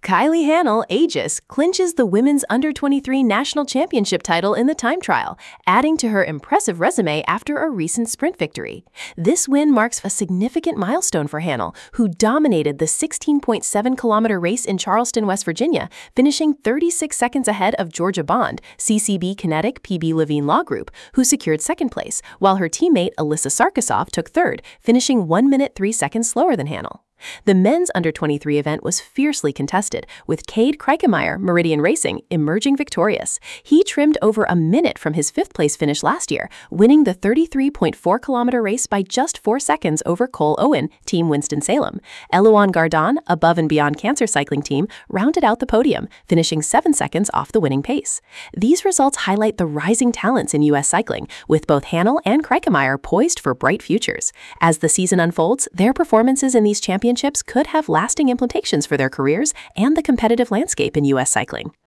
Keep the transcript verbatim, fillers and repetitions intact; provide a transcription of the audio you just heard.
Kylie Hanel, Aegis, clinches the women's under twenty-three national championship title in the time trial, adding to her impressive resume after a recent sprint victory. This win marks a significant milestone for Hanel, who dominated the sixteen point seven kilometer race in Charleston, West Virginia, finishing thirty-six seconds ahead of Georgia Bond, C C B Kinetic P B Levine Law Group, who secured second place, while her teammate Alyssa Sarkisov took third, finishing one minute three seconds slower than Hanel. The men's under twenty-three event was fiercely contested, with Cade Kreikemeyer, Meridian Racing, emerging victorious. He trimmed over a minute from his fifth-place finish last year, winning the thirty-three point four kilometer race by just four seconds over Cole Owen, Team Winston-Salem. Elouan Gardon, Above and Beyond Cancer Cycling Team, rounded out the podium, finishing seven seconds off the winning pace. These results highlight the rising talents in U S cycling, with both Hanel and Kreikemeyer poised for bright futures. As the season unfolds, their performances in these championships could have lasting implications for their careers and the competitive landscape in U S cycling.